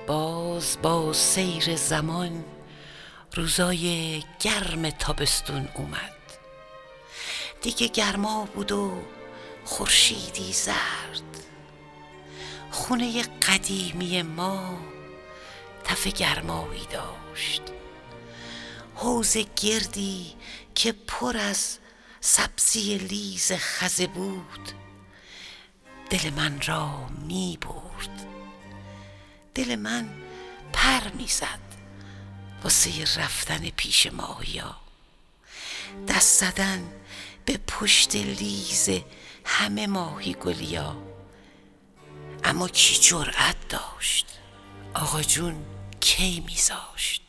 باز با سیر زمان روزای گرم تابستون اومد. دیگه گرما بود و خورشیدی زرد. خونه قدیمی ما تف گرمایی داشت. حوض گردی که پر از سبزی لیز خزه بود دل من را می برد. دل من پر می زد واسه رفتن پیش ماهیا، دست زدن به پشت لیز همه ماهی گلیا. اما کی جرأت داشت؟ آقا جون کی میذاشت؟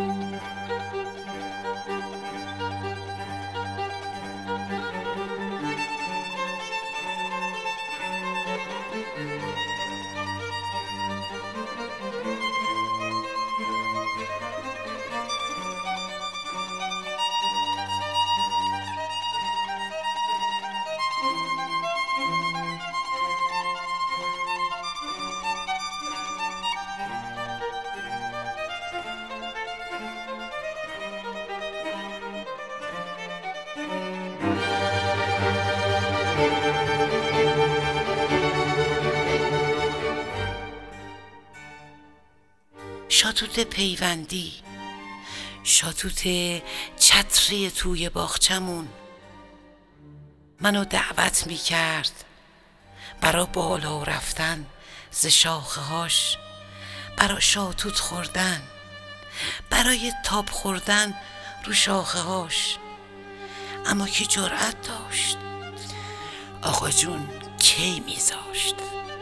شاتوت پیوندی، شاتوت چتری توی باغچمون منو دعوت می کرد برا بالا رفتن ز شاخه هاش، برا شاتوت خوردن، برای تاب خوردن رو شاخه هاش. اما کی جرأت داشت؟ آقا جون کی میذاشت؟